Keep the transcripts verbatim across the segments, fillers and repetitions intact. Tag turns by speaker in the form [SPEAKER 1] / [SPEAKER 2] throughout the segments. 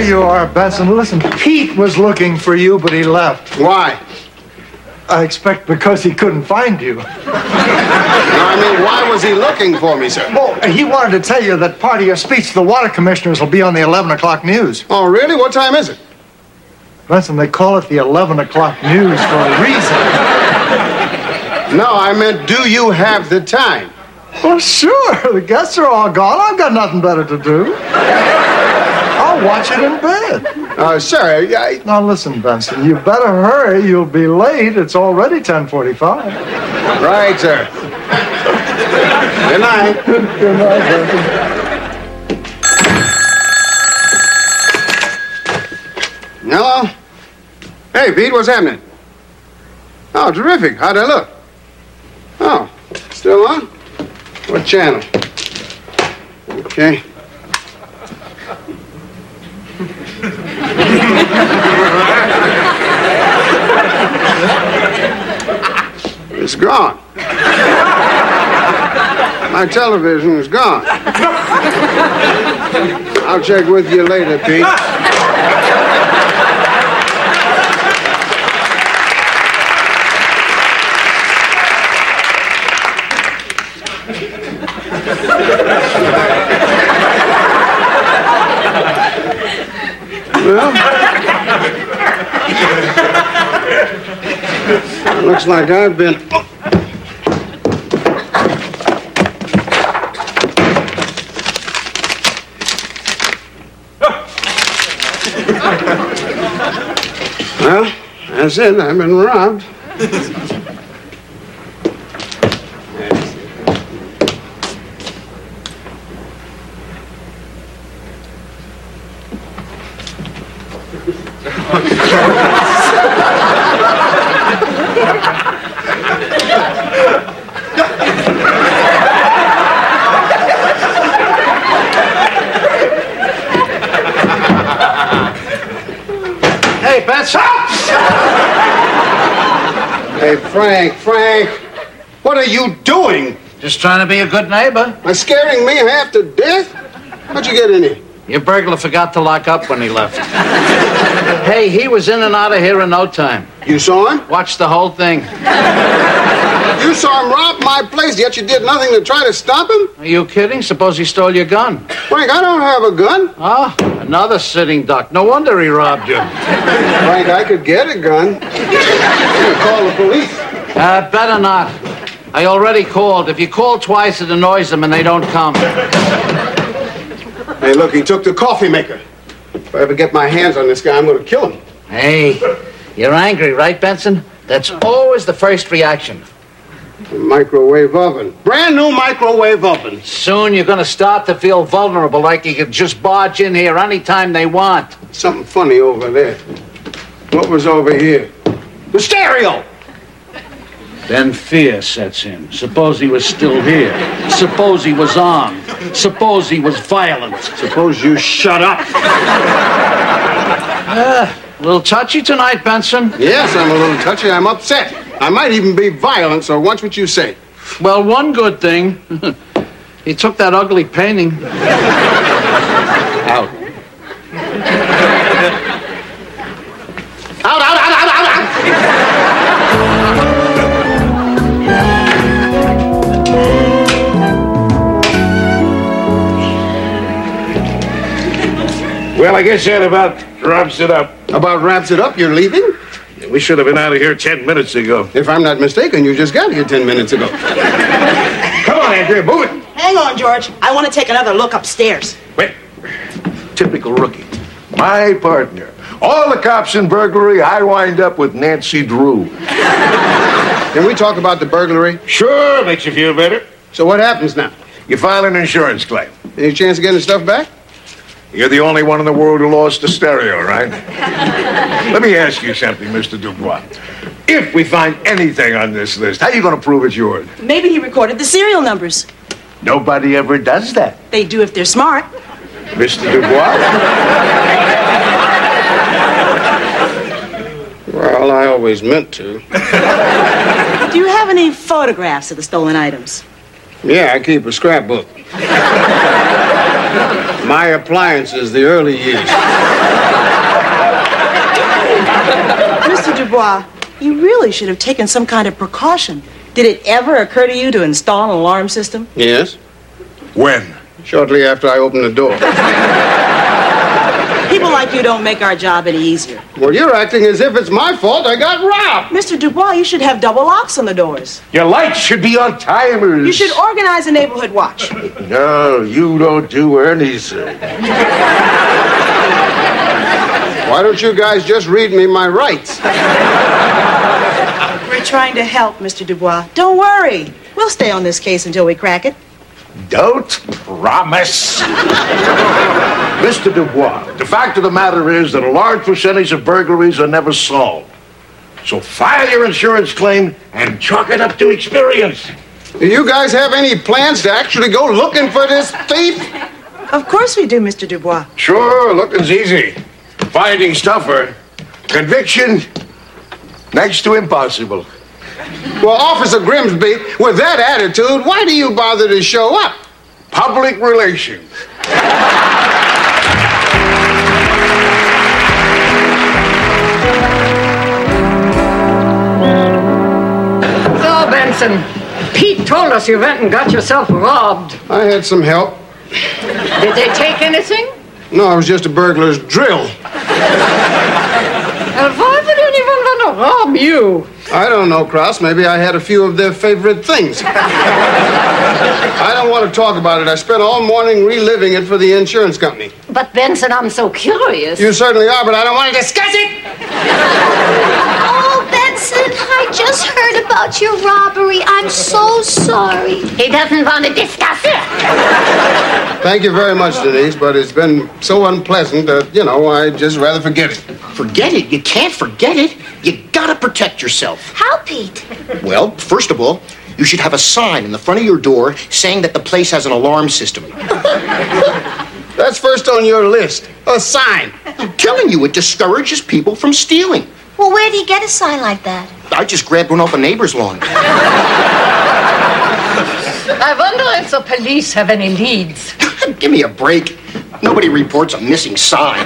[SPEAKER 1] you are, Benson. Listen, Pete was looking for you, but he left.
[SPEAKER 2] Why?
[SPEAKER 1] I expect because he couldn't find you.
[SPEAKER 2] No, I mean, why was he looking for me, sir?
[SPEAKER 1] Well, he wanted to tell you that part of your speech to the water commissioners will be on the eleven o'clock news.
[SPEAKER 2] Oh, really? What time is it?
[SPEAKER 1] Benson, they call it the eleven o'clock news for a reason.
[SPEAKER 2] No, I meant, do you have the time?
[SPEAKER 1] Well, sure. The guests are all gone. I've got nothing better to do. I'll watch it in bed.
[SPEAKER 2] Uh, sir, I...
[SPEAKER 1] Now, listen, Benson, you better hurry. You'll be late. It's already ten forty-five.
[SPEAKER 2] Right, sir. Good night.
[SPEAKER 1] Good night, Benson.
[SPEAKER 2] Hello? Hey, Pete, what's happening? Oh, terrific. How'd I look? Oh, still on? What channel? Okay. It's gone. My television is gone. I'll check with you later, Pete. Well, it looks like I've been... Well, that's it. I've been robbed.
[SPEAKER 1] Hey, Benson!
[SPEAKER 2] Hey, Frank, Frank, what are you doing?
[SPEAKER 3] Just trying to be a good neighbor.
[SPEAKER 2] Are scaring me half to death? How'd you get in here?
[SPEAKER 3] Your burglar forgot to lock up when he left. Hey, he was in and out of here in no time.
[SPEAKER 2] You saw him?
[SPEAKER 3] Watch the whole thing.
[SPEAKER 2] You saw him rob my place, yet you did nothing to try to stop him?
[SPEAKER 3] Are you kidding? Suppose he stole your gun.
[SPEAKER 2] Frank, I don't have a gun.
[SPEAKER 3] Oh, another sitting duck. No wonder he robbed you.
[SPEAKER 2] Frank, I could get a gun. I'm gonna call the police.
[SPEAKER 3] Uh, better not. I already called. If you call twice, it annoys them and they don't come.
[SPEAKER 2] Hey, look, he took the coffee maker. If I ever get my hands on this guy, I'm gonna kill him.
[SPEAKER 3] Hey, you're angry, right, Benson? That's always the first reaction.
[SPEAKER 2] A microwave oven. Brand new microwave oven.
[SPEAKER 3] Soon you're gonna start to feel vulnerable, like you could just barge in here anytime they want.
[SPEAKER 2] Something funny over there. What was over here? The stereo!
[SPEAKER 3] Then fear sets in. Suppose he was still here. Suppose he was armed. Suppose he was violent.
[SPEAKER 2] Suppose you shut up.
[SPEAKER 3] Uh, a little touchy tonight, Benson.
[SPEAKER 2] Yes, I'm a little touchy. I'm upset. I might even be violent, so watch what you say.
[SPEAKER 3] Well, one good thing. He took that ugly painting. Out.
[SPEAKER 2] Out, out, out, out, out, out!
[SPEAKER 4] Well, I guess that about wraps it up.
[SPEAKER 2] About wraps it up? You're leaving?
[SPEAKER 4] We should have been out of here ten minutes ago.
[SPEAKER 2] If I'm not mistaken, you just got here ten minutes ago.
[SPEAKER 4] Come on, Andrea, move it.
[SPEAKER 5] Hang on, George. I want to take another look upstairs.
[SPEAKER 4] Wait. Typical rookie. My partner. All the cops in burglary, I wind up with Nancy Drew.
[SPEAKER 2] Can we talk about the burglary?
[SPEAKER 4] Sure, makes you feel better.
[SPEAKER 2] So what happens now?
[SPEAKER 4] You file an insurance claim.
[SPEAKER 2] Any chance of getting the stuff back?
[SPEAKER 4] You're the only one in the world who lost a stereo, right? Let me ask you something, Mister Dubois. If we find anything on this list, how are you going to prove it's yours?
[SPEAKER 5] Maybe he recorded the serial numbers.
[SPEAKER 4] Nobody ever does that.
[SPEAKER 5] They do if they're smart.
[SPEAKER 4] Mister Dubois?
[SPEAKER 2] Well, I always meant to.
[SPEAKER 5] Do you have any photographs of the stolen items?
[SPEAKER 2] Yeah, I keep a scrapbook. My appliances, the early years.
[SPEAKER 5] Mister Dubois, you really should have taken some kind of precaution. Did it ever occur to you to install an alarm system?
[SPEAKER 2] Yes,
[SPEAKER 4] When?
[SPEAKER 2] shortly after I opened the door.
[SPEAKER 5] People like you don't make our job any easier.
[SPEAKER 2] Well, you're acting as if it's my fault I got robbed.
[SPEAKER 5] Mister Dubois, you should have double locks on the doors.
[SPEAKER 4] Your lights should be on timers.
[SPEAKER 5] You should organize a neighborhood watch.
[SPEAKER 4] No, you don't do anything.
[SPEAKER 2] Why don't you guys just read me my rights?
[SPEAKER 5] We're trying to help, Mister Dubois. Don't worry. We'll stay on this case until we crack it.
[SPEAKER 4] Don't promise. Mister Dubois, the fact of the matter is that a large percentage of burglaries are never solved. So file your insurance claim and chalk it up to experience.
[SPEAKER 2] Do you guys have any plans to actually go looking for this thief?
[SPEAKER 5] Of course we do, Mister Dubois.
[SPEAKER 4] Sure, looking's easy. Finding stuffer, conviction, next to impossible.
[SPEAKER 2] Well, Officer Grimsby, with that attitude, why do you bother to show up?
[SPEAKER 4] Public relations.
[SPEAKER 6] So, Benson, Pete told us you went and got yourself robbed.
[SPEAKER 2] I had some help.
[SPEAKER 6] Did they take anything?
[SPEAKER 2] No, it was just a burglar's drill.
[SPEAKER 6] And why would anyone want to rob you?
[SPEAKER 2] I don't know, Krause. Maybe I had a few of their favorite things. I don't want to talk about it. I spent all morning reliving it for the insurance company.
[SPEAKER 6] But, Benson, I'm so curious.
[SPEAKER 2] You certainly are, but I don't want to discuss it.
[SPEAKER 7] Oh, Benson, I just heard about your robbery. I'm so sorry.
[SPEAKER 6] He doesn't want to discuss it.
[SPEAKER 2] Thank you very much, Denise, but it's been so unpleasant that, you know, I'd just rather forget it.
[SPEAKER 8] Forget it? You can't forget it. You gotta protect yourself.
[SPEAKER 7] How, Pete?
[SPEAKER 8] Well, first of all, you should have a sign in the front of your door saying that the place has an alarm system.
[SPEAKER 2] That's first on your list. A sign.
[SPEAKER 8] I'm telling you, it discourages people from stealing.
[SPEAKER 7] Well, where do you get a sign like that?
[SPEAKER 8] I just grabbed one off a neighbor's lawn.
[SPEAKER 6] I wonder if the police have any leads.
[SPEAKER 8] Give me a break. Nobody reports a missing sign.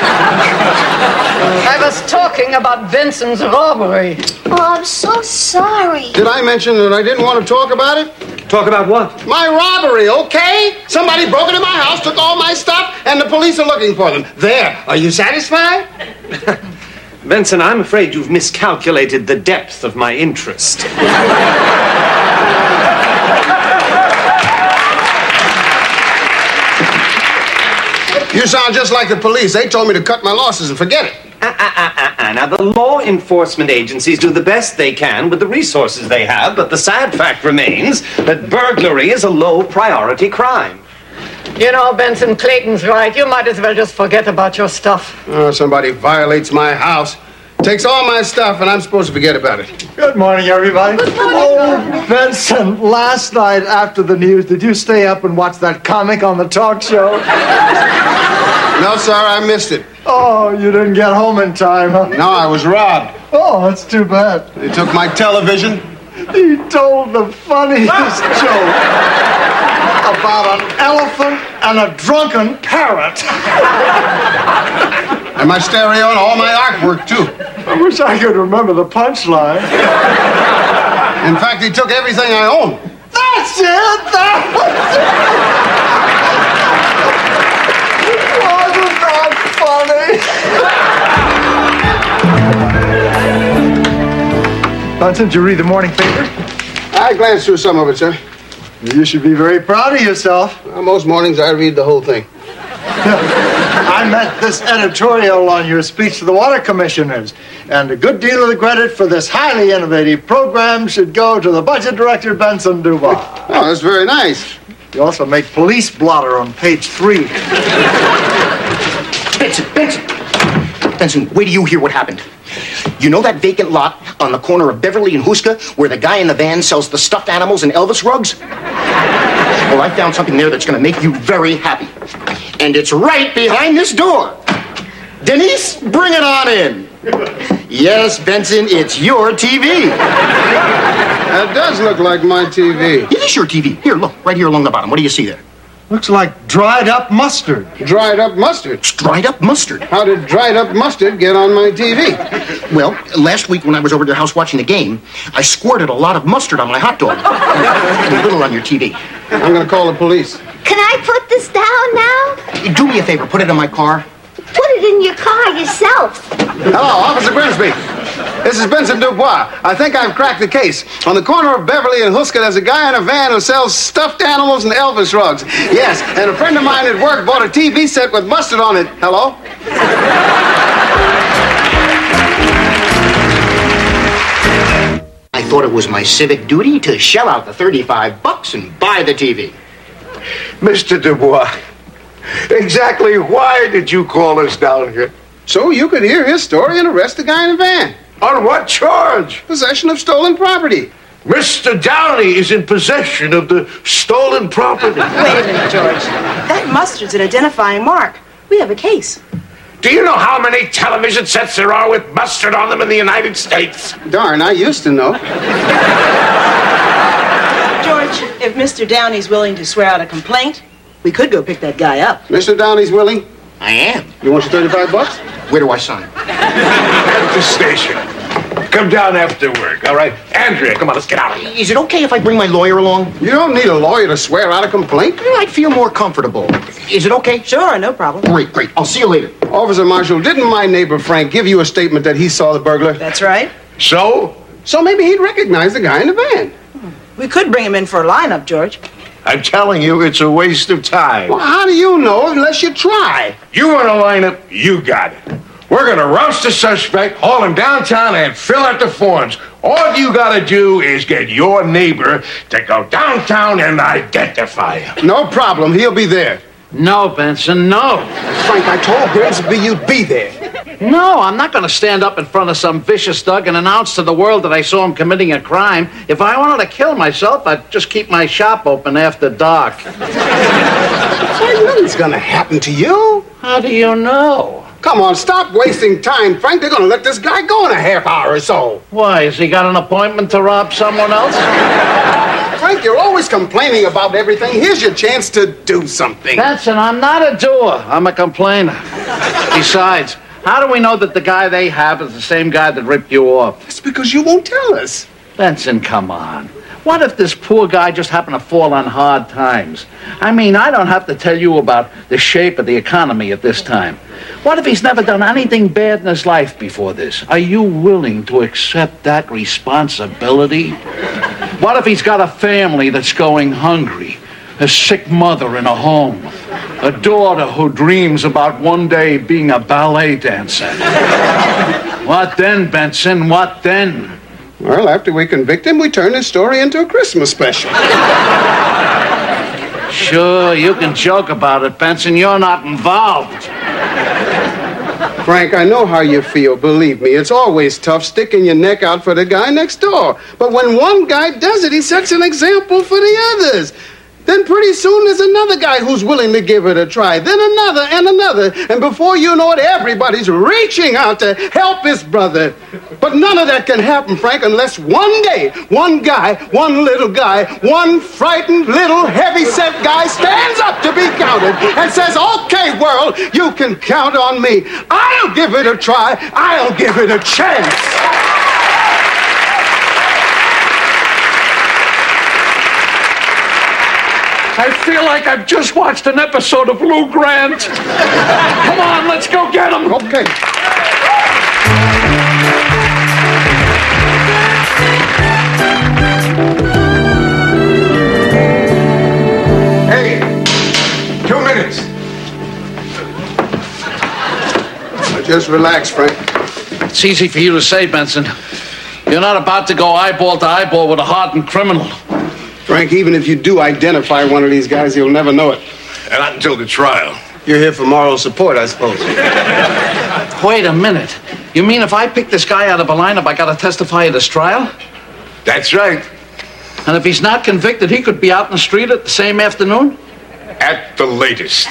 [SPEAKER 6] I was talking about Benson's robbery.
[SPEAKER 7] Oh, I'm so sorry.
[SPEAKER 2] Did I mention that I didn't want to talk about it?
[SPEAKER 9] Talk about what?
[SPEAKER 2] My robbery, okay? Somebody broke into my house, took all my stuff, and the police are looking for them. There. Are you satisfied?
[SPEAKER 9] Benson, I'm afraid you've miscalculated the depth of my interest.
[SPEAKER 2] You sound just like the police. They told me to cut my losses and forget it.
[SPEAKER 9] Ah, ah, ah, ah, ah. Now, the law enforcement agencies do the best they can with the resources they have, but the sad fact remains that burglary is a low-priority crime.
[SPEAKER 6] You know, Benson, Clayton's right. You might as well just forget about your stuff.
[SPEAKER 2] Oh, somebody violates my house, takes all my stuff, and I'm supposed to forget about it.
[SPEAKER 1] Good morning, everybody. Good morning. Oh, Benson, last night after the news, did you stay up and watch that comic on the talk show?
[SPEAKER 2] No, sir, I missed it.
[SPEAKER 1] Oh, you didn't get home in time, huh?
[SPEAKER 2] No, I was robbed.
[SPEAKER 1] Oh, that's too bad.
[SPEAKER 2] They took my television.
[SPEAKER 1] He told the funniest joke about an elephant and a drunken parrot.
[SPEAKER 2] And my stereo and all my artwork, too.
[SPEAKER 1] I wish I could remember the punchline.
[SPEAKER 2] In fact, he took everything I own.
[SPEAKER 1] That's it! That was it! Wasn't that funny? Benson, did you read the morning paper?
[SPEAKER 2] I glanced through some of it, sir.
[SPEAKER 1] You should be very proud of yourself.
[SPEAKER 2] Well, most mornings I read the whole thing.
[SPEAKER 1] I meant this editorial on your speech to the water commissioners. And a good deal of the credit for this highly innovative program should go to the budget director, Benson Dubois.
[SPEAKER 2] Oh, that's very nice.
[SPEAKER 1] You also make police blotter on page three.
[SPEAKER 8] Benson, Benson. Benson, wait till you hear what happened. You know that vacant lot on the corner of Beverly and Huska where the guy in the van sells the stuffed animals and Elvis rugs? Well, I found something there that's going to make you very happy. And it's right behind this door. Denise, bring it on in. Yes, Benson, it's your T V.
[SPEAKER 2] That does look like my T V.
[SPEAKER 8] It is your T V. Here, look, right here along the bottom. What do you see there?
[SPEAKER 1] Looks like dried up mustard.
[SPEAKER 2] Dried up mustard?
[SPEAKER 8] It's dried up mustard.
[SPEAKER 2] How did dried up mustard get on my T V?
[SPEAKER 8] Well, last week when I was over at your house watching the game, I squirted a lot of mustard on my hot dog. A little on your T V.
[SPEAKER 2] I'm going to call the police.
[SPEAKER 7] Can I put this down now?
[SPEAKER 8] Do me a favor, put it in my car.
[SPEAKER 7] Put it in your car yourself.
[SPEAKER 2] Hello, Officer Grimsby. This is Benson Dubois. I think I've cracked the case. On the corner of Beverly and Huska, there's a guy in a van who sells stuffed animals and Elvis rugs. Yes, and a friend of mine at work bought a T V set with mustard on it. Hello?
[SPEAKER 8] I thought it was my civic duty to shell out the thirty-five bucks and buy the T V.
[SPEAKER 4] Mister Dubois, exactly why did you call us down here?
[SPEAKER 2] So you could hear his story and arrest the guy in the van.
[SPEAKER 4] On what charge?
[SPEAKER 2] Possession of stolen property.
[SPEAKER 4] Mister Downey is in possession of the stolen property.
[SPEAKER 5] Wait a minute, George. That mustard's an identifying mark. We have a case.
[SPEAKER 4] Do you know how many television sets there are with mustard on them in the United States?
[SPEAKER 2] Darn, I used to know.
[SPEAKER 5] George, if Mister Downey's willing to swear out a complaint, we could go pick that guy up.
[SPEAKER 2] Mister Downey's willing?
[SPEAKER 8] I am.
[SPEAKER 2] You want your thirty-five bucks?
[SPEAKER 8] Where do I sign?
[SPEAKER 4] At the station. Come down after work, all right? Andrea, come on, let's get out of here.
[SPEAKER 8] Is it okay if I bring my lawyer along?
[SPEAKER 2] You don't need a lawyer to swear out a complaint.
[SPEAKER 8] I'd feel more comfortable. Is it okay?
[SPEAKER 5] Sure, no problem.
[SPEAKER 8] Great, great. I'll see you later.
[SPEAKER 2] Officer Marshall, didn't my neighbor Frank give you a statement that he saw the burglar?
[SPEAKER 5] That's right.
[SPEAKER 4] So?
[SPEAKER 2] So maybe he'd recognize the guy in the van.
[SPEAKER 5] We could bring him in for a lineup, George.
[SPEAKER 4] I'm telling you, it's a waste of time.
[SPEAKER 2] Well, how do you know unless you try?
[SPEAKER 4] You want a lineup? You got it. We're going to roast the suspect, haul him downtown, and fill out the forms. All you got to do is get your neighbor to go downtown and identify him.
[SPEAKER 2] No problem. He'll be there.
[SPEAKER 3] No, Benson, no.
[SPEAKER 2] Frank, I told Grimsby you'd be there.
[SPEAKER 3] No, I'm not going to stand up in front of some vicious thug and announce to the world that I saw him committing a crime. If I wanted to kill myself, I'd just keep my shop open after dark.
[SPEAKER 2] Well, nothing's going to happen to you.
[SPEAKER 3] How do you know?
[SPEAKER 2] Come on, stop wasting time, Frank. They're going to let this guy go in a half hour or so.
[SPEAKER 3] Why, has he got an appointment to rob someone else?
[SPEAKER 2] Frank, you're always complaining about everything. Here's your chance to do something.
[SPEAKER 3] Benson, I'm not a doer. I'm a complainer. Besides, how do we know that the guy they have is the same guy that ripped you off?
[SPEAKER 2] It's because you won't tell us.
[SPEAKER 3] Benson, come on. What if this poor guy just happened to fall on hard times? I mean, I don't have to tell you about the shape of the economy at this time. What if he's never done anything bad in his life before this? Are you willing to accept that responsibility? What if he's got a family that's going hungry? A sick mother in a home? A daughter who dreams about one day being a ballet dancer? What then, Benson? What then?
[SPEAKER 2] Well, after we convict him, we turn his story into a Christmas special.
[SPEAKER 3] Sure, you can joke about it, Benson. You're not involved.
[SPEAKER 2] Frank, I know how you feel, believe me. It's always tough sticking your neck out for the guy next door. But when one guy does it, he sets an example for the others. Then pretty soon there's another guy who's willing to give it a try. Then another and another. And before you know it, everybody's reaching out to help his brother. But none of that can happen, Frank, unless one day, one guy, one little guy, one frightened little heavy-set guy stands up to be counted and says, okay, world, you can count on me. I'll give it a try. I'll give it a chance.
[SPEAKER 3] I feel like I've just watched an episode of Lou Grant. Come on, let's go get him.
[SPEAKER 2] Okay.
[SPEAKER 4] Hey, two minutes.
[SPEAKER 2] Just relax, Frank.
[SPEAKER 3] It's easy for you to say, Benson. You're not about to go eyeball to eyeball with a hardened criminal.
[SPEAKER 2] Frank, even if you do identify one of these guys, you'll never know it.
[SPEAKER 4] And not until the trial.
[SPEAKER 2] You're here for moral support, I suppose.
[SPEAKER 3] Wait a minute. You mean if I pick this guy out of a lineup, I gotta testify at his trial?
[SPEAKER 4] That's right.
[SPEAKER 3] And if he's not convicted, he could be out in the street at the same afternoon?
[SPEAKER 4] At the latest.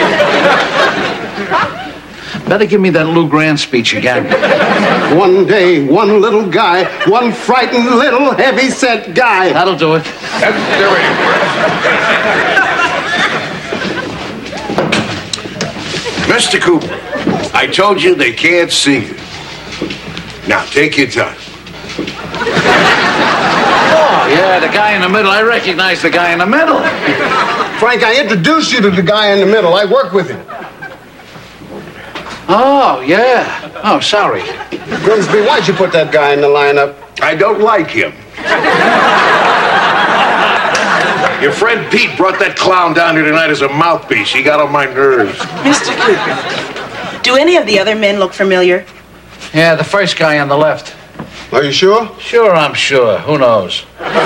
[SPEAKER 3] Better give me that Lou Grant speech again.
[SPEAKER 2] One day, one little guy, one frightened little heavy-set guy.
[SPEAKER 3] That'll do it.
[SPEAKER 4] That's the way it works. Mister Cooper, I told you they can't see you. Now, take your time.
[SPEAKER 3] Oh, yeah, the guy in the middle. I recognize the guy in the middle.
[SPEAKER 2] Frank, I introduced you to the guy in the middle. I work with him.
[SPEAKER 3] Oh, yeah. Oh, sorry.
[SPEAKER 2] Grimsby, why'd you put that guy in the lineup?
[SPEAKER 4] I don't like him. Your friend Pete brought that clown down here tonight as a mouthpiece. He got on my nerves.
[SPEAKER 5] Mister Cooper, do any of the other men look familiar?
[SPEAKER 3] Yeah, the first guy on the left.
[SPEAKER 2] Are you sure?
[SPEAKER 3] Sure, I'm sure. Who knows?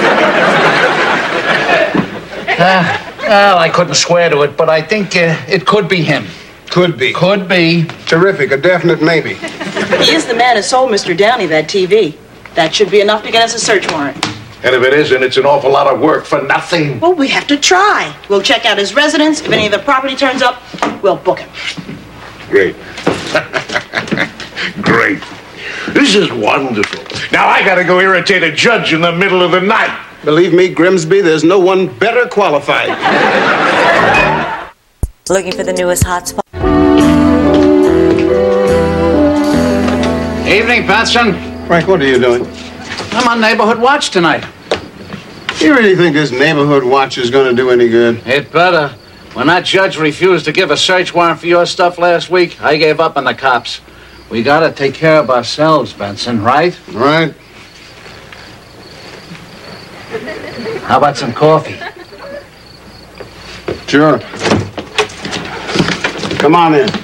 [SPEAKER 3] uh, well, I couldn't swear to it, but I think uh, it could be him.
[SPEAKER 2] Could be.
[SPEAKER 3] Could be.
[SPEAKER 2] Terrific. A definite maybe.
[SPEAKER 5] He is the man who sold Mister Downey that T V. That should be enough to get us a search warrant.
[SPEAKER 4] And if it isn't, it's an awful lot of work for nothing.
[SPEAKER 5] Well, we have to try. We'll check out his residence. If any of the property turns up, we'll book him.
[SPEAKER 4] Great. Great. This is wonderful. Now I gotta go irritate a judge in the middle of the night.
[SPEAKER 2] Believe me, Grimsby, there's no one better qualified.
[SPEAKER 10] Looking for the newest hotspot?
[SPEAKER 3] Evening, Benson.
[SPEAKER 2] Frank, what are you doing?
[SPEAKER 3] I'm on Neighborhood Watch tonight.
[SPEAKER 2] You really think this neighborhood watch is going to do any good?
[SPEAKER 3] It better. When that judge refused to give a search warrant for your stuff last week, I gave up on the cops. We gotta take care of ourselves, Benson, right?
[SPEAKER 2] Right.
[SPEAKER 3] How about some coffee?
[SPEAKER 2] Sure. Come on in.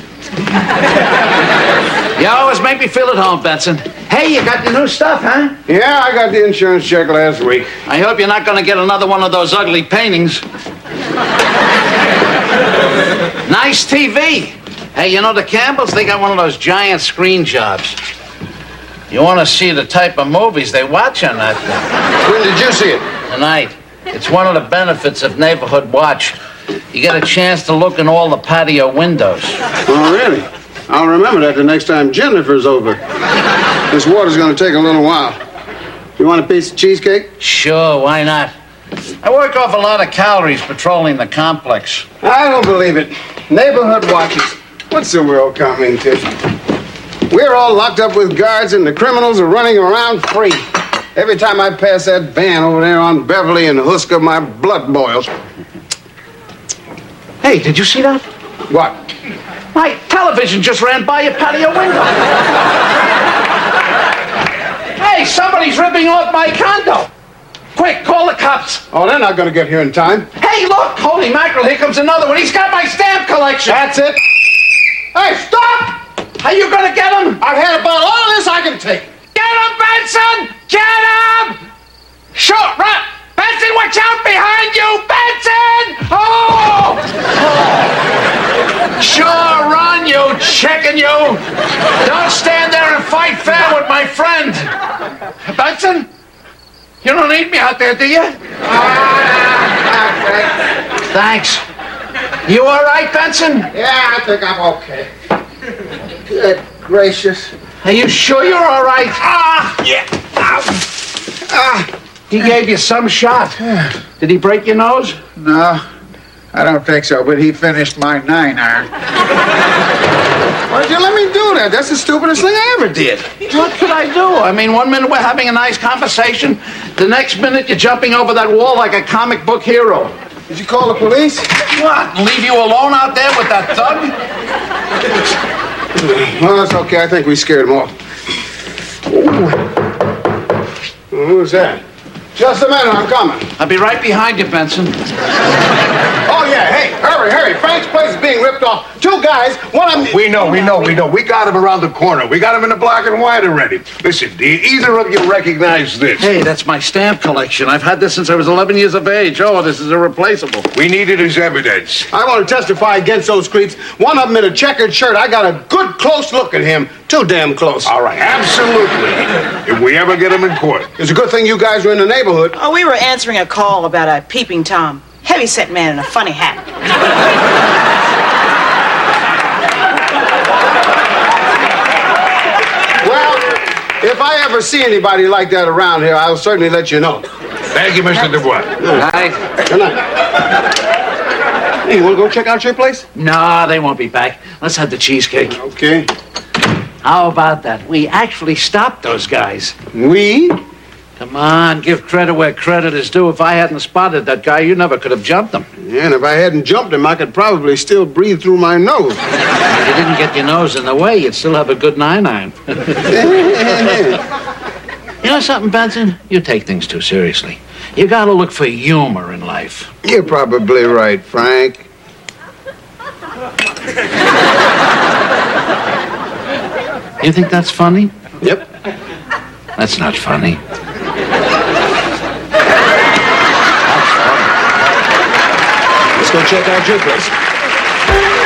[SPEAKER 3] You always make me feel at home, Benson. Hey, you got the new stuff, huh?
[SPEAKER 2] Yeah, I got the insurance check last week.
[SPEAKER 3] I hope you're not gonna get another one of those ugly paintings. Nice T V. Hey, you know, the Campbells, they got one of those giant screen jobs. You want to see the type of movies they watch on that thing.
[SPEAKER 2] When did you see it?
[SPEAKER 3] Tonight. It's one of the benefits of Neighborhood Watch. You get a chance to look in all the patio windows.
[SPEAKER 2] Oh, really? I'll remember that the next time Jennifer's over. This water's going to take a little while. You want a piece of cheesecake?
[SPEAKER 3] Sure, why not? I work off a lot of calories patrolling the complex.
[SPEAKER 2] I don't believe it. Neighborhood watches. What's the world coming to? We're all locked up with guards and the criminals are running around free. Every time I pass that van over there on Beverly and Husker, my blood boils.
[SPEAKER 3] Hey, did you see that?
[SPEAKER 2] What?
[SPEAKER 3] My television just ran by your patio window. Hey, somebody's ripping off my condo. Quick, call the cops.
[SPEAKER 2] Oh, they're not going to get here in time.
[SPEAKER 3] Hey, look! Holy mackerel, here comes another one. He's got my stamp collection.
[SPEAKER 2] That's it. Hey, stop!
[SPEAKER 3] Are you going to get him?
[SPEAKER 2] I've had about all this I can take.
[SPEAKER 3] Get him, Benson! Get him! Sure, run! Benson, watch out behind you! Benson! Oh! Sure, run, you chicken, you! Don't stand there and fight fair with my friend. Benson? You don't need me out there, do you? Thanks. You all right, Benson?
[SPEAKER 2] Yeah, I think I'm okay. Good gracious.
[SPEAKER 3] Are you sure you're all right? Ah!
[SPEAKER 2] Yeah. Ow. Ah.
[SPEAKER 3] He gave you some shot. Did he break your nose?
[SPEAKER 11] No, I don't think so, but he finished my nine iron.
[SPEAKER 2] Why'd you let me do that? That's the stupidest thing I ever did.
[SPEAKER 3] What could I do? I mean, one minute we're having a nice conversation, the next minute you're jumping over that wall like a comic book hero.
[SPEAKER 2] Did you call the police?
[SPEAKER 3] What? Leave you alone out there with that thug?
[SPEAKER 2] Well, that's okay. I think we scared him off. Ooh. Who's that? Just a minute, I'm coming.
[SPEAKER 3] I'll be right behind you, Benson.
[SPEAKER 2] Oh, yeah, hey, hurry, hurry. Frank's place is being ripped off. Two guys, one of them...
[SPEAKER 4] We know, we know, we know. We got him around the corner. We got him in the black and white already. Listen, do either of you recognize this?
[SPEAKER 3] Hey, that's my stamp collection. I've had this since I was eleven years of age. Oh, this is irreplaceable.
[SPEAKER 4] We need it as evidence.
[SPEAKER 2] I want to testify against those creeps. One of them in a checkered shirt. I got a good close look at him. Too damn close.
[SPEAKER 4] All right, absolutely. If we ever get him in court.
[SPEAKER 2] It's a good thing you guys were in the neighborhood.
[SPEAKER 5] Oh, we were answering a call about a peeping Tom. Heavy-set man in a funny hat.
[SPEAKER 2] Well, if I ever see anybody like that around here, I'll certainly let you know.
[SPEAKER 4] Thank you, Mister Dubois.
[SPEAKER 3] Good night.
[SPEAKER 2] Good night. Hey, you want to go check out your place?
[SPEAKER 3] No, they won't be back. Let's have the cheesecake.
[SPEAKER 2] Okay.
[SPEAKER 3] How about that? We actually stopped those guys.
[SPEAKER 2] We?
[SPEAKER 3] Come on, give credit where credit is due. If I hadn't spotted that guy, you never could have jumped him.
[SPEAKER 2] Yeah, and if I hadn't jumped him, I could probably still breathe through my nose.
[SPEAKER 3] If you didn't get your nose in the way, you'd still have a good nine-iron. You know something, Benson? You take things too seriously. You gotta look for humor in life.
[SPEAKER 2] You're probably right, Frank.
[SPEAKER 3] You think that's funny?
[SPEAKER 2] Yep.
[SPEAKER 3] That's not funny.
[SPEAKER 2] Let's go check out your place.